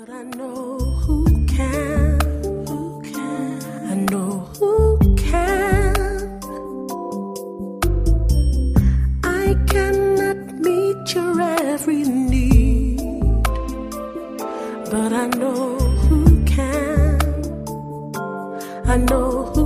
But I know who can, I know who can. I cannot meet your every need, but I know who can, I know who